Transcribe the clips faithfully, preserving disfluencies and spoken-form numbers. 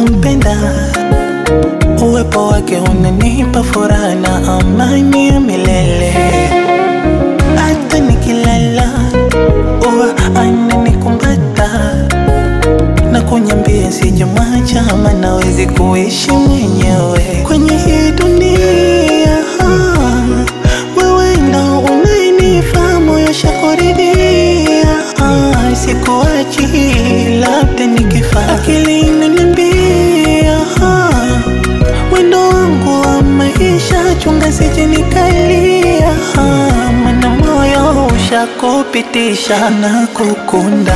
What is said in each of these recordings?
nampenda, uwepo wake unanipa furaha na amani ya milele. Hata nikilala huwa ananikumbata na kuniambia sijamwacha, maana hawezi kuishi mwenyewe kwenye hii dunia. Wewe ndo unayenifaa, moyo shakuridhia. Sikuachi labda nikifa, akili inaniambia wendo wangu wa maisha, chunga sije nikalia, maana moyo ushakupitisha. Nakukunda,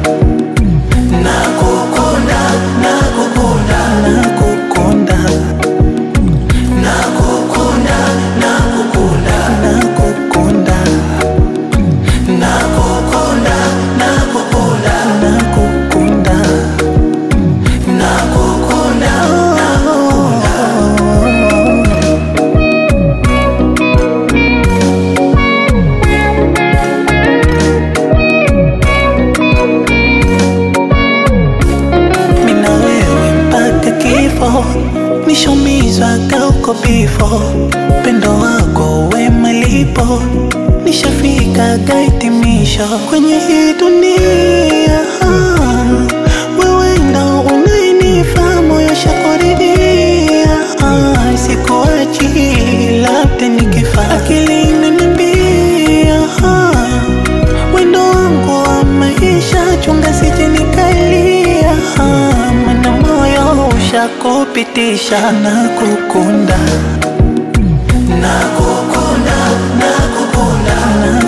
nakukunda, nakukunda, nakukunda, nakukunda, nakukunda, nakukunda, nakukunda, nakukunda, nakukunda, nakukunda, mina wewe mpaka kifo, nishumizwa kauko bifo, pendo wako we malipo, nishafika gaitimisho kwenye hii dunia. Wewe ndo unayenifaa, moyo shakuridhia. Sikuachi labda nikifa, akili inaniambia wendo wangu wa maisha, chunga sije nikalia, maana moyo ushakupitisha. Nakukunda, nakukunda, nakukunda, nakukunda.